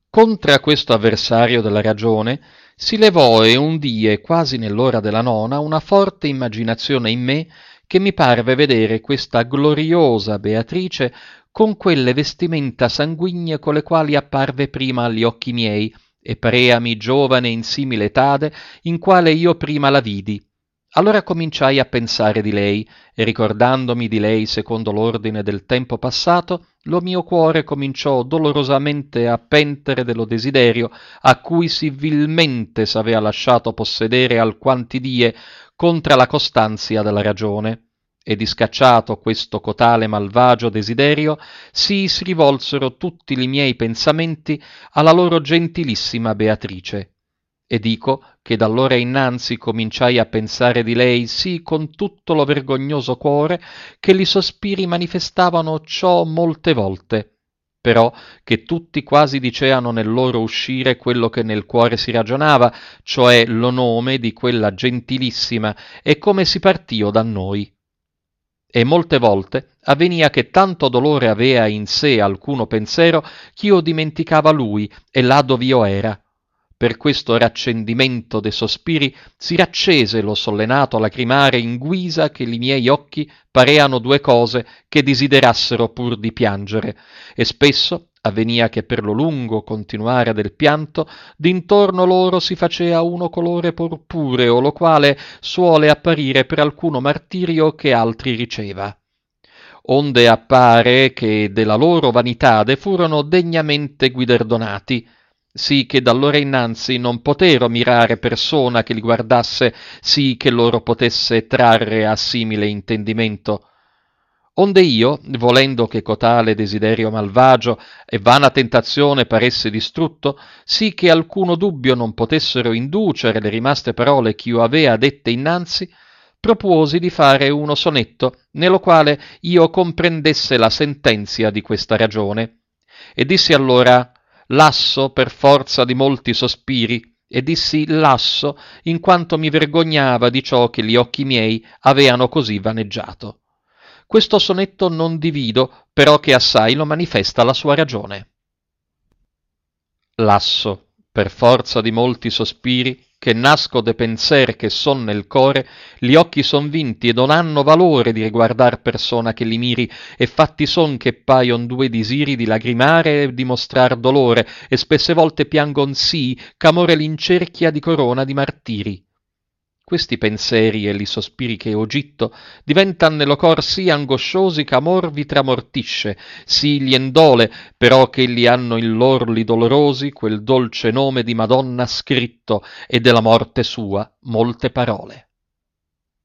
Contra questo avversario della ragione si levò e un die, quasi nell'ora della nona, una forte immaginazione in me che mi parve vedere questa gloriosa Beatrice con quelle vestimenta sanguigne con le quali apparve prima agli occhi miei, e pareami giovane in simile etade in quale io prima la vidi. Allora cominciai a pensare di lei, e ricordandomi di lei secondo l'ordine del tempo passato, lo mio cuore cominciò dolorosamente a pentere dello desiderio a cui sì vilmente s'avea lasciato possedere alquanti die contra la costanzia della ragione. E discacciato questo cotale malvagio desiderio, si rivolsero tutti li miei pensamenti alla loro gentilissima Beatrice. E dico che d'allora innanzi cominciai a pensare di lei sì con tutto lo vergognoso cuore che li sospiri manifestavano ciò molte volte, però che tutti quasi diceano nel loro uscire quello che nel cuore si ragionava, cioè lo nome di quella gentilissima e come si partio da noi. E molte volte avvenia che tanto dolore avea in sé alcuno pensero ch'io dimenticava lui e là dov'io era. Per questo raccendimento de sospiri si raccese lo sollenato lacrimare in guisa che li miei occhi pareano due cose che desiderassero pur di piangere, e spesso avvenia che per lo lungo continuare del pianto d'intorno loro si facea uno colore purpureo, lo quale suole apparire per alcuno martirio che altri riceva. Onde appare che della loro vanitade furono degnamente guiderdonati, sì che d'allora innanzi non potero mirare persona che li guardasse, sì che loro potesse trarre a simile intendimento. Onde io, volendo che cotale desiderio malvagio e vana tentazione paresse distrutto, sì che alcuno dubbio non potessero inducere le rimaste parole ch'io avea dette innanzi, propuosi di fare uno sonetto, nello quale io comprendesse la sentenzia di questa ragione. E dissi allora lasso per forza di molti sospiri, e dissi lasso in quanto mi vergognava di ciò che gli occhi miei aveano così vaneggiato. Questo sonetto non divido, però che assai lo manifesta la sua ragione. Lasso, per forza di molti sospiri, che nasco de penser che son nel core, gli occhi son vinti e non hanno valore di riguardar persona che li miri, e fatti son che paion due disiri di lagrimare e di mostrar dolore, e spesse volte piangon sì, ch'amore l'incerchia di corona di martiri. Questi pensieri e li sospiri che ho gitto diventan nello cor sì angosciosi ch'amor vi tramortisce, sì glien dole, però che li hanno in lor li dolorosi quel dolce nome di Madonna scritto e della morte sua molte parole.